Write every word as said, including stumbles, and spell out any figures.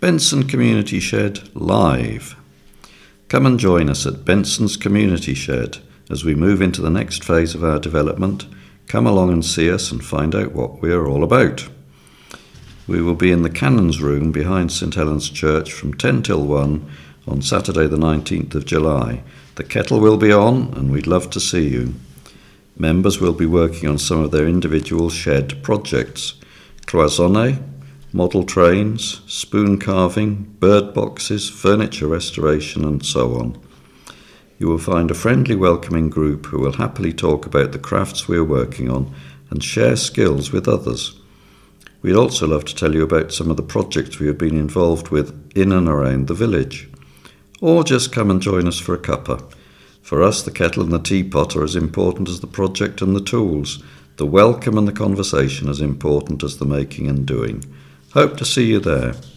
Benson Community Shed Live. Come and join us at Benson's Community Shed as we move into the next phase of our development. Come along and see us and find out what we are all about. We will be in the Canons Room behind St Helens Church from ten till one on Saturday the nineteenth of July. The kettle will be on and we'd love to see you. Members will be working on some of their individual shed projects: cloisonne, model trains, spoon carving, bird boxes, furniture restoration and so on. You will find a friendly, welcoming group who will happily talk about the crafts we are working on and share skills with others. We'd also love to tell you about some of the projects we have been involved with in and around the village. Or just come and join us for a cuppa. For us, the kettle and the teapot are as important as the project and the tools. The welcome and the conversation as important as the making and doing. Hope to see you there.